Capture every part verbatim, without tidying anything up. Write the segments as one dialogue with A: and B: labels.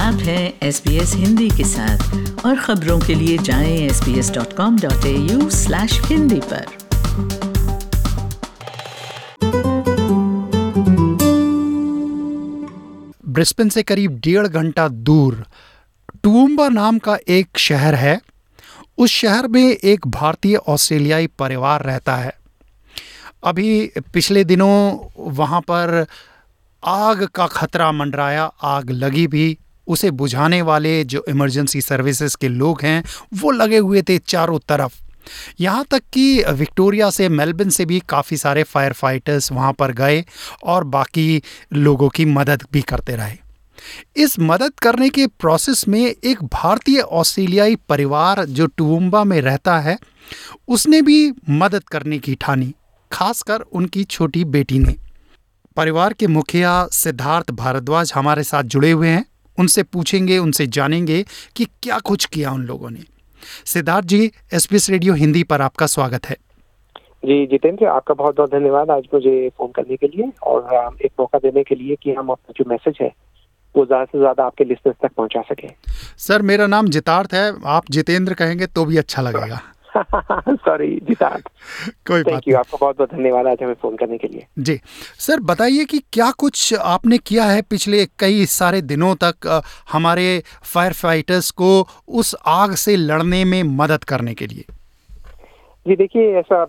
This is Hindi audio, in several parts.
A: आप हैं एस बी एस हिंदी के साथ और खबरों के लिए जाएं S B S dot com dot A U slash Hindi पर।
B: ब्रिस्बेन से करीब डेढ़ घंटा दूर टूवुम्बा नाम का एक शहर है। उस शहर में एक भारतीय ऑस्ट्रेलियाई परिवार रहता है। अभी पिछले दिनों वहाँ पर आग का खतरा मंडराया, आग लगी भी। उसे बुझाने वाले जो इमरजेंसी सर्विसेज के लोग हैं वो लगे हुए थे चारों तरफ। यहाँ तक कि विक्टोरिया से, मेलबर्न से भी काफ़ी सारे फायर फाइटर्स वहाँ पर गए और बाकी लोगों की मदद भी करते रहे। इस मदद करने के प्रोसेस में एक भारतीय ऑस्ट्रेलियाई परिवार जो टूवुम्बा में रहता है उसने भी मदद करने की ठानी, खासकर उनकी छोटी बेटी ने। परिवार के मुखिया सिद्धार्थ भारद्वाज हमारे साथ जुड़े हुए हैं। उनसे पूछेंगे, उनसे जानेंगे कि क्या कुछ किया उन लोगों ने। Siddharth ji, S B S radio Hindi पर आपका स्वागत है।
C: जी जितेंद्र, आपका बहुत बहुत धन्यवाद आज मुझे फोन करने के लिए और एक मौका देने के लिए कि हम अपना जो मैसेज है वो ज़्यादा से ज़्यादा आपके लिस्टर्स तक पहुंचा सकें।
B: सर, मेरा नाम जितार्थ है, आप जितेंद्र कहेंगे तो भी अच्छा लगेगा।
C: सॉरी जितार्थ,
B: कोई बात नहीं।
C: आपका बहुत बहुत धन्यवाद आज हमें फोन करने के लिए।
B: जी सर, बताइए कि क्या कुछ आपने किया है पिछले कई सारे दिनों तक हमारे फायर फाइटर्स को उस आग से लड़ने में मदद करने के लिए।
C: जी देखिए, ऐसा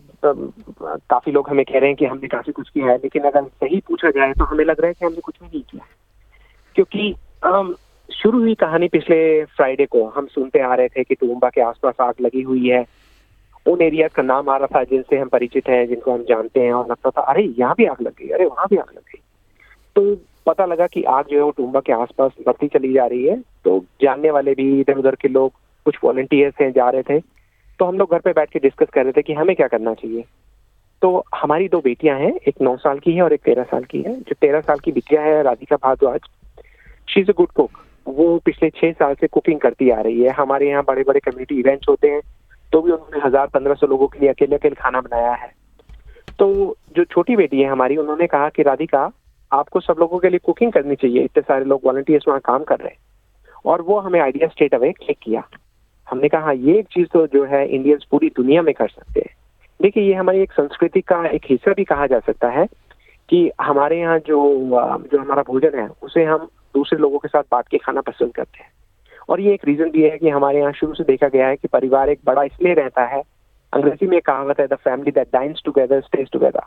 C: काफी लोग हमें कह रहे हैं कि हमने काफी कुछ किया है, लेकिन अगर सही पूछा जाए तो हमें लग रहा है कि हमने कुछ भी नहीं किया, क्योंकि um, शुरू हुई कहानी पिछले फ्राइडे को। हम सुनते आ रहे थे कि टूवुम्बा के आसपास आग लगी हुई है। उन एरिया का नाम आ रहा था जिनसे हम परिचित हैं, जिनको हम जानते हैं, और लगता था अरे यहाँ भी आग लग गई, अरे वहाँ भी आग लग गई। तो पता लगा कि आग जो है वो टूवुम्बा के आसपास बढ़ती चली जा रही है। तो जानने वाले भी, इधर उधर के लोग, कुछ वॉलंटियर्स हैं, जा रहे थे। तो हम लोग घर पे बैठ के डिस्कस कर रहे थे कि हमें क्या करना चाहिए। तो हमारी दो बेटियां हैं, एक नौ साल की है और एक तेरह साल की है। जो तेरह साल की बिटिया है Radhika Bhardwaj, she is a good cook. वो पिछले छह साल से कुकिंग करती आ रही है। हमारे यहाँ बड़े बड़े कम्युनिटी इवेंट्स होते हैं तो भी उन्होंने हजार पंद्रह सौ लोगों के लिए अकेले अकेले खाना बनाया है। तो जो छोटी बेटी है हमारी, उन्होंने कहा कि राधिका, आपको सब लोगों के लिए कुकिंग करनी चाहिए, इतने सारे लोग वॉलंटियर्स वहाँ काम कर रहे हैं। और वो हमें आइडिया स्ट्रेट अवे क्लिक किया। हमने कहा ये एक चीज तो जो है इंडियंस पूरी दुनिया में कर सकते हैं। देखिए, ये हमारी एक संस्कृति का एक हिस्सा भी कहा जा सकता है कि हमारे यहाँ जो जो हमारा भोजन है उसे हम दूसरे लोगों के साथ बांट के खाना पसंद करते हैं। और ये एक रीजन भी है कि हमारे यहाँ शुरू से देखा गया है कि परिवार एक बड़ा इसलिए रहता है, अंग्रेजी में एक कहावत है, the family that dines together stays together.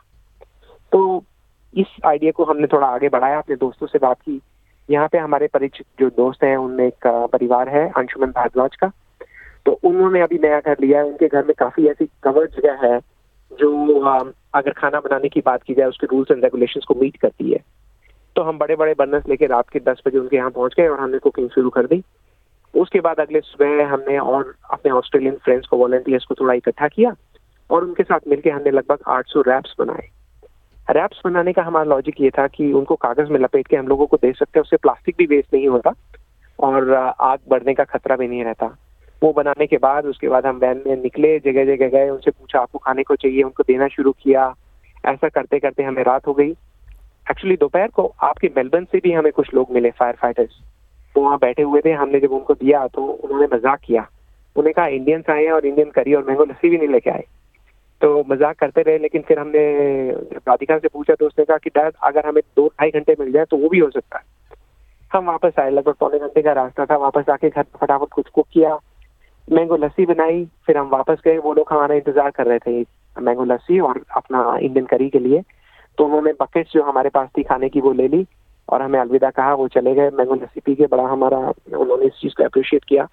C: तो इस आइडिया को हमने थोड़ा आगे बढ़ाया, अपने दोस्तों से बात की। यहाँ पे हमारे परिचित जो दोस्त हैं उनमें एक परिवार है अंशुमन भारद्वाज का, तो उन्होंने अभी नया घर लिया है। उनके घर में काफी ऐसी कवर जगह है जो अगर खाना बनाने की बात की जाए उसके रूल्स एंड रेगुलेशंस को मीट करती है। तो हम बड़े बड़े बर्नर्स लेके रात के दस बजे उनके यहाँ पहुंच गए और हमने कुकिंग शुरू कर दी। उसके बाद अगले सुबह हमने और अपने ऑस्ट्रेलियन फ्रेंड्स को, वॉलंटियर्स को थोड़ा इकट्ठा किया और उनके साथ मिलकर हमने लगभग आठ सौ रैप्स बनाए। रैप्स बनाने का हमारा लॉजिक ये था कि उनको कागज में लपेट के हम लोगों को दे सकते हैं, उससे प्लास्टिक भी वेस्ट नहीं होता और आग बढ़ने का खतरा भी नहीं रहता। वो बनाने के बाद उसके बाद हम वैन में निकले, जगह जगह गए, उनसे पूछा आपको खाने को चाहिए, उनको देना शुरू किया। ऐसा करते करते हमें रात हो गई। एक्चुअली दोपहर को आपके मेलबर्न से भी हमें कुछ लोग मिले, फायर फाइटर्स। वो वहाँ बैठे हुए थे। हमने जब उनको दिया तो उन्होंने मजाक किया। उन्होंने कहा इंडियंस आए हैं और इंडियन करी और मैंगो लस्सी भी नहीं लेके आए। तो मजाक करते रहे, लेकिन फिर हमने राधिका से पूछा तो उसने कहा कि डैड, अगर हमें दो ढाई घंटे मिल जाए तो वो भी हो सकता है। हम वापस आए, लगभग पौने घंटे का रास्ता था। वापस आके घर फटाफट कुछ कुक किया, मैंगो लस्सी बनाई। फिर हम वापस गए, वो लोग हमारा इंतजार कर रहे थे मैंगो लस्सी और अपना इंडियन करी के लिए। तो उन्होंने बकेट्स जो हमारे पास थी खाने की वो ले ली और हमें अलविदा कहा। वो चले गए मैंगो लस्सी पी के। बड़ा हमारा उन्होंने इस चीज को अप्रिशिएट किया।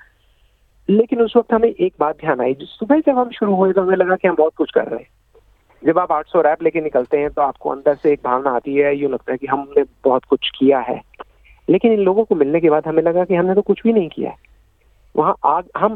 C: लेकिन उस वक्त हमें एक बात ध्यान आई, सुबह जब हम शुरू हुए तो हमें लगा कि हम बहुत कुछ कर रहे हैं। जब आप आठ सौ रैप लेके निकलते हैं तो आपको अंदर से एक भावना आती है, यूँ लगता है कि हमने बहुत कुछ किया है। लेकिन इन लोगों को मिलने के बाद हमें लगा कि हमने तो कुछ भी नहीं किया है। वहाँ आग हम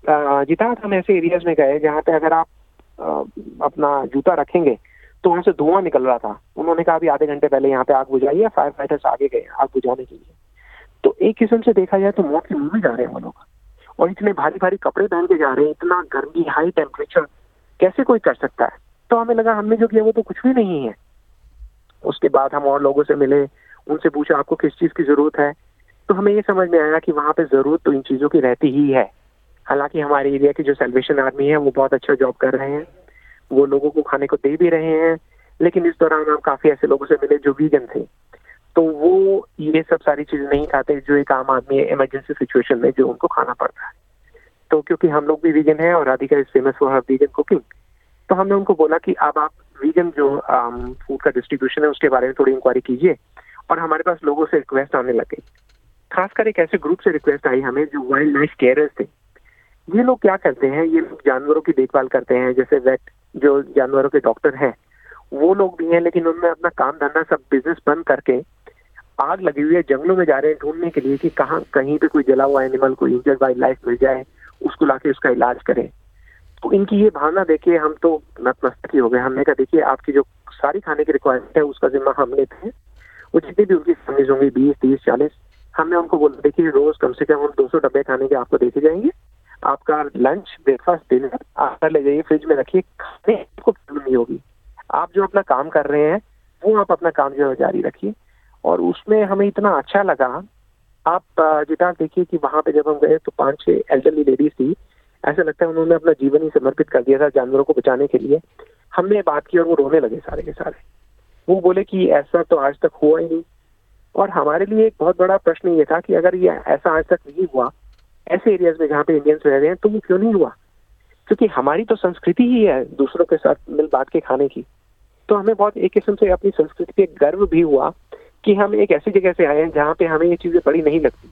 C: जिता हम ऐसे एरियाज में गए जहाँ पे अगर आप आ, अपना जूता रखेंगे तो वहाँ से धुआं निकल रहा था। उन्होंने कहा अभी आधे घंटे पहले यहाँ पे आग बुझाई है, फायर फाइटर्स आगे गए आग बुझाने के लिए। तो एक किस्म से देखा जाए तो मौत के मुंह में जा रहे हैं वो लोग, और इतने भारी भारी कपड़े पहन के जा रहे हैं। इतना गर्मी, हाई टेम्परेचर कैसे कोई कर सकता है। तो हमें लगा हमने जो किया वो तो कुछ भी नहीं है। उसके बाद हम और लोगों से मिले, उनसे पूछा आपको किस चीज की जरूरत है। तो हमें ये समझ में आया कि वहाँ पे जरूरत तो इन चीज़ों की रहती ही है। हालांकि हमारे एरिया की जो सैल्वेशन आर्मी है वो बहुत अच्छा जॉब कर रहे हैं, वो लोगों को खाने को दे भी रहे हैं, लेकिन इस दौरान हम काफ़ी ऐसे लोगों से मिले जो वीगन थे, तो वो ये सब सारी चीज़ें नहीं खाते जो एक आम आदमी है इमरजेंसी सिचुएशन में जो उनको खाना पड़ता है। तो क्योंकि हम लोग भी वीगन हैं और Radhika is famous for her vegan cooking, तो हमने उनको बोला कि अब आप वीगन जो फूड का डिस्ट्रीब्यूशन है उसके बारे में थोड़ी इंक्वायरी कीजिए। और हमारे पास लोगों से रिक्वेस्ट आने लगे, खासकर एक ऐसे ग्रुप से रिक्वेस्ट आई हमें जो वाइल्ड लाइफ केयरर्स थे। ये लोग क्या करते हैं, ये लोग जानवरों की देखभाल करते हैं, जैसे वेट जो जानवरों के डॉक्टर हैं वो लोग भी हैं, लेकिन उनमें अपना काम धंधा सब बिजनेस बंद करके आग लगी हुई है, जंगलों में जा रहे हैं ढूंढने के लिए कि कहाँ कहीं पे कोई जला हुआ एनिमल, कोई इंजर्ड वाइल्ड लाइफ मिल जाए, उसको लाके उसका इलाज करें। तो इनकी ये भावना देखिए हम तो नतमस्तक ही हो गए। हमने कहा देखिए आपकी जो सारी खाने की रिक्वायरमेंट है उसका जिम्मा हम लेते हैं, वो जितनी भी उनकी फैमिलीज होंगी बीस तीस चालीस, हमने उनको बोला देखिए रोज कम से कम हम दो सौ डब्बे खाने के आपको देखे जाएंगे, आपका लंच ब्रेकफास्ट डिनर आप कर ले जाइए, फ्रिज में रखिए, खाने को प्रॉब्लम नहीं होगी। आप जो अपना काम कर रहे हैं वो आप अपना काम जो है जारी रखिए। और उसमें हमें इतना अच्छा लगा। आप जिताक देखिए कि वहाँ पे जब हम गए तो पांच छह एल्डरली लेडीज थी, ऐसा लगता है उन्होंने अपना जीवन ही समर्पित कर दिया था जानवरों को बचाने के लिए। हमने बात की और वो रोने लगे सारे के सारे। वो बोले कि ऐसा तो आज तक हुआ ही नहीं। और हमारे लिए एक बहुत बड़ा प्रश्न ये था कि अगर ये ऐसा आज तक नहीं हुआ ऐसे एरियाज में जहाँ पे इंडियंस रह रहे हैं, तो वो क्यों नहीं हुआ? क्योंकि हमारी तो संस्कृति ही है दूसरों के साथ मिल बांट के खाने की। तो हमें बहुत एक किस्म से अपनी संस्कृति पे गर्व भी हुआ कि हम एक ऐसी जगह से आए हैं जहाँ पे हमें ये चीजें बड़ी नहीं लगती।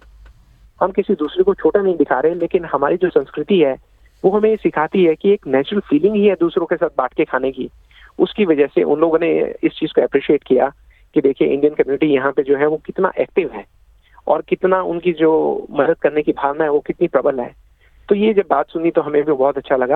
C: हम किसी दूसरे को छोटा नहीं दिखा रहे, लेकिन हमारी जो संस्कृति है वो हमें ये सिखाती है कि एक नेचुरल फीलिंग ही है दूसरों के साथ बांट के खाने की। उसकी वजह से उन लोगों ने इस चीज को अप्रिशिएट किया कि देखिए इंडियन कम्युनिटी यहाँ पे जो है वो कितना एक्टिव है और कितना उनकी जो मदद करने की भावना है वो कितनी प्रबल है। तो ये जब बात सुनी तो हमें भी बहुत अच्छा लगा।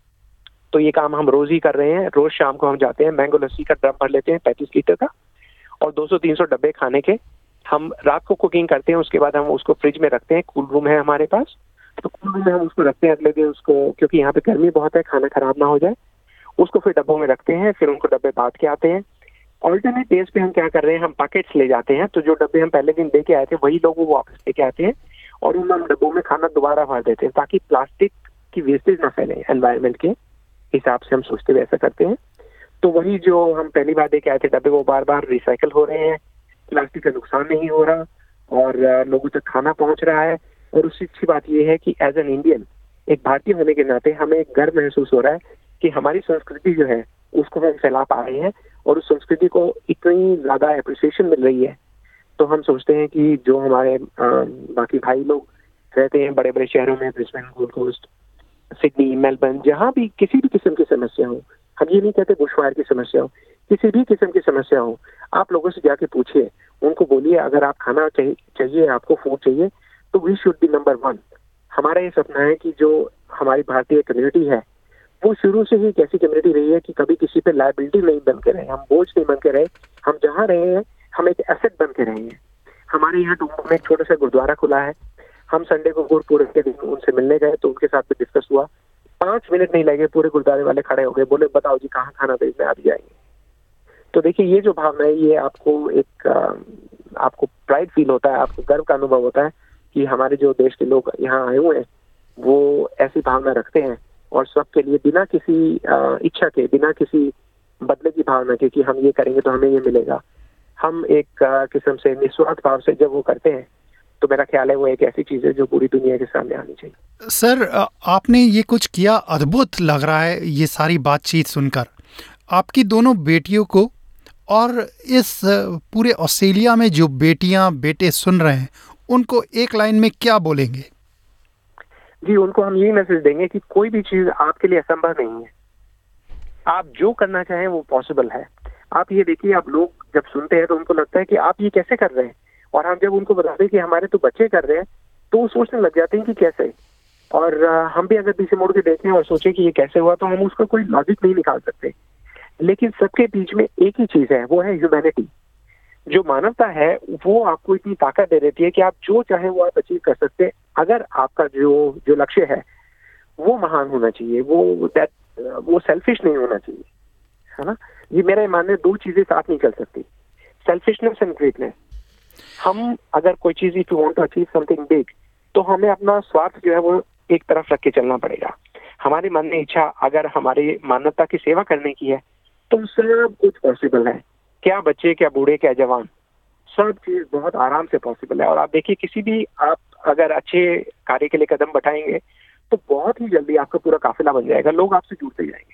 C: तो ये काम हम रोज ही कर रहे हैं। रोज शाम को हम जाते हैं, मैंगो लस्सी का ड्रम भर लेते हैं पैंतीस लीटर का, और दो सौ तीन सौ डब्बे खाने के हम रात को कुकिंग करते हैं। उसके बाद हम उसको फ्रिज में रखते हैं, कूल रूम है हमारे पास, तो कूल रूम में हम उसको रखते हैं अगले दिन उसको, क्योंकि यहाँ पे गर्मी बहुत है, खाना खराब ना हो जाए। उसको फिर डब्बों में रखते हैं, फिर उनको डब्बे बांट के आते हैं। ऑल्टरनेट डेज पे हम क्या कर रहे हैं, हम पैकेट्स ले जाते हैं, तो जो डब्बे हम पहले दिन दे के आए थे वही लोग वो वापस लेके आते हैं और उन हम डब्बों में खाना दोबारा भर देते हैं, ताकि प्लास्टिक की वेस्टेज ना फैले। एनवायरनमेंट के हिसाब से हम सोचते हुए ऐसा करते हैं। तो वही जो हम पहली बार दे के आए थे डब्बे वो बार बार रिसाइकल हो रहे हैं, प्लास्टिक का नुकसान नहीं हो रहा और लोगों तक खाना पहुंच रहा है। और उससे अच्छी बात यह है कि एज एन इंडियन, एक भारतीय होने के नाते हमें गर्व महसूस हो रहा है कि हमारी संस्कृति जो है उसको हम फैला पा रहे हैं और उस संस्कृति को इतनी ज्यादा एप्रिसिएशन मिल रही है। तो हम सोचते हैं कि जो हमारे आ, बाकी भाई लोग रहते हैं बड़े बड़े शहरों में, Brisbane, Gold Coast, Sydney, Melbourne, जहाँ भी किसी भी किस्म की समस्या हो, हम ये नहीं कहते बुशफायर की समस्या हो, किसी भी किस्म की समस्या हो, आप लोगों से जाके पूछिए, उनको बोलिए अगर आप खाना चाहिए, चाहिए आपको फूड चाहिए, तो we should be number one. हमारा ये सपना है कि जो हमारी भारतीय कम्युनिटी है वो शुरू से ही एक ऐसी कम्युनिटी रही है कि कभी किसी पे लायबिलिटी नहीं बन के रहे, हम बोझ नहीं बन के रहे। हम जहाँ रहे हैं हम एक एसेट बन के रहे हैं। हमारे यहाँ टूंबा में एक छोटा सा गुरुद्वारा खुला है। हम संडे को गुरपुरब के दिन उनसे मिलने गए तो उनके साथ भी डिस्कस हुआ। पांच मिनट नहीं लगे, पूरे गुरुद्वारे वाले खड़े हो गए, बोले बताओ जी कहाँ खाना भेजना, आ भी जाएंगे। तो देखिए ये जो भावना है ये आपको एक आपको प्राइड फील होता है, आपको गर्व का अनुभव होता है कि हमारे जो देश के लोग यहाँ आए हुए हैं वो ऐसी भावना रखते हैं और सबके लिए बिना किसी इच्छा के, बिना किसी बदले की भावना के कि हम ये करेंगे तो हमें ये मिलेगा, हम एक किस्म से निस्वार्थ भाव से जब वो करते हैं तो मेरा ख्याल है वो एक ऐसी चीज है जो पूरी दुनिया के सामने आनी चाहिए।
B: सर, आपने ये कुछ किया, अद्भुत लग रहा है ये सारी बातचीत सुनकर। आपकी दोनों बेटियों को और इस पूरे ऑस्ट्रेलिया में जो बेटियां बेटे सुन रहे हैं उनको एक लाइन में क्या बोलेंगे?
C: जी, उनको हम यही मैसेज देंगे कि कोई भी चीज आपके लिए असंभव नहीं है। आप जो करना चाहें वो पॉसिबल है। आप ये देखिए, आप लोग जब सुनते हैं तो उनको लगता है कि आप ये कैसे कर रहे हैं, और हम जब उनको बताते हैं कि हमारे तो बच्चे कर रहे हैं तो वो सोचने लग जाते हैं कि कैसे। और हम भी अगर पीछे मुड़ के देखें और सोचें कि ये कैसे हुआ तो हम उसका कोई लॉजिक नहीं निकाल सकते। लेकिन सबके बीच में एक ही चीज है, वो है ह्यूमैनिटी। जो मानवता है वो आपको इतनी ताकत दे देती है कि आप जो चाहे वो आप अचीव कर सकते हैं, अगर आपका जो जो लक्ष्य है वो महान होना चाहिए, वो दैट वो सेल्फिश नहीं होना चाहिए, है ना। ये मेरा मानना है, दो चीजें साथ नहीं चल सकती, सेल्फिशनेस एंड ग्रेटनेस। हम अगर कोई चीज if you want to achieve something big, तो हमें अपना स्वार्थ जो है वो एक तरफ रख के चलना पड़ेगा। हमारे मन में इच्छा अगर हमारी मानवता की सेवा करने की है तो सब कुछ पॉसिबल है। क्या बच्चे, क्या बूढ़े, क्या जवान, सब चीज बहुत आराम से पॉसिबल है। और आप देखिए, किसी भी आप अगर अच्छे कार्य के लिए कदम बढ़ाएंगे तो बहुत ही जल्दी आपका पूरा काफिला बन जाएगा, लोग आपसे जुड़ते जाएंगे।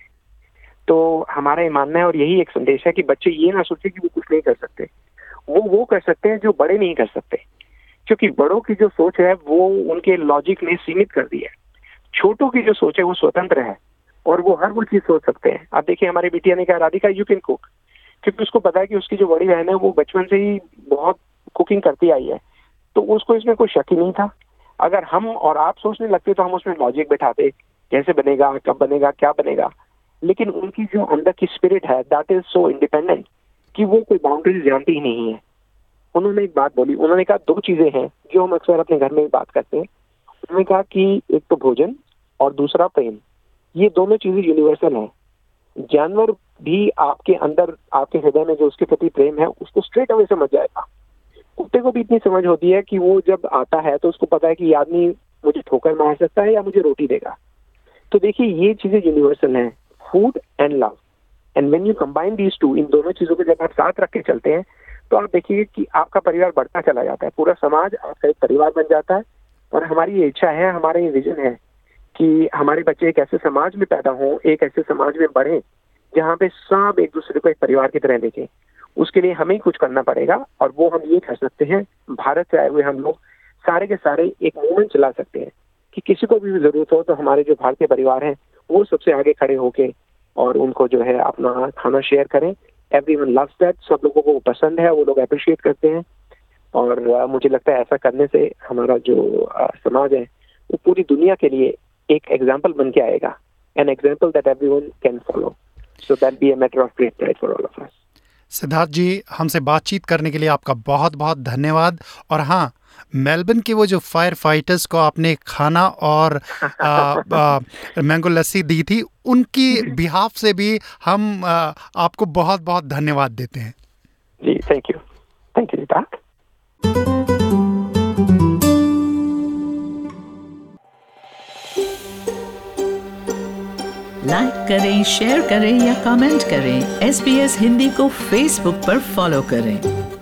C: तो हमारा ये मानना है और यही एक संदेश है कि बच्चे ये ना सोचे कि वो कुछ नहीं कर सकते, वो वो कर सकते हैं जो बड़े नहीं कर सकते, क्योंकि बड़ों की जो सोच है वो उनके लॉजिक ने सीमित कर दी है। छोटों की जो सोच है वो स्वतंत्र है और वो हर वो चीज सोच सकते हैं। आप देखिए, हमारी बिटिया ने कहा, राधिका यू कैन कुक, क्योंकि उसको पता है कि उसकी जो बड़ी बहन है वो बचपन से ही बहुत कुकिंग करती आई है, तो उसको इसमें कोई शक ही नहीं था। अगर हम और आप सोचने लगते तो हम उसमें लॉजिक बैठाते, कैसे बनेगा, कब बनेगा, क्या बनेगा। लेकिन उनकी जो अंदर की स्पिरिट है दैट इज सो इंडिपेंडेंट कि वो कोई बाउंड्रीज जानती ही नहीं है। उन्होंने एक बात बोली, उन्होंने कहा दो चीजें हैं जो हम अक्सर अपने घर में बात करते हैं। उन्होंने कहा कि एक तो भोजन और दूसरा प्रेम, ये दोनों चीजें यूनिवर्सल हैं। जानवर भी आपके अंदर, आपके हृदय में जो उसके प्रति प्रेम है उसको स्ट्रेट अवे समझ जाएगा। कुत्ते को भी इतनी समझ होती है कि वो जब आता है तो उसको पता है कि ये आदमी मुझे ठोकर मार सकता है या मुझे रोटी देगा। तो देखिए, ये चीजें यूनिवर्सल हैं, food and love. And when you combine these two, इन दोनों चीजों को जब आप साथ रख के चलते हैं तो आप देखिए कि आपका परिवार बढ़ता चला जाता है, पूरा समाज आपका एक परिवार बन जाता है। और हमारी ये इच्छा है, हमारा ये विजन है कि हमारे बच्चे एक ऐसे समाज में पैदा हों, एक ऐसे समाज में बढ़ें जहाँ पे सब एक दूसरे को एक परिवार की तरह देखें। उसके लिए हमें ही कुछ करना पड़ेगा और वो हम ये कर सकते हैं, भारत से आए हुए हम लोग सारे के सारे एक मूवमेंट चला सकते हैं कि किसी को भी जरूरत हो तो हमारे जो भारतीय परिवार हैं वो सबसे आगे खड़े होके और उनको जो है अपना खाना शेयर करें। एवरीवन लव्स दैट, सब लोगों को पसंद है, वो लोग अप्रिशिएट करते हैं। और uh, मुझे लगता है ऐसा करने से हमारा जो uh, समाज है वो पूरी दुनिया के लिए एक एग्जाम्पल बन के आएगा, an example that everyone can follow. So that be a matter of great pride for all of us.
B: Siddharth ji, हमसे बातचीत करने के लिए आपका बहुत बहुत धन्यवाद। और हाँ, मेलबर्न के वो जो फायर फाइटर्स को आपने खाना और आ, आ, मैंगो लस्सी दी थी, उनकी बिहाफ से भी हम आ, आपको बहुत बहुत धन्यवाद देते हैं।
C: जी, thank you, thank you Siddharth.
A: Like करें, शेयर करें या कमेंट करें। एस बी एस हिंदी को फेसबुक पर फॉलो करें।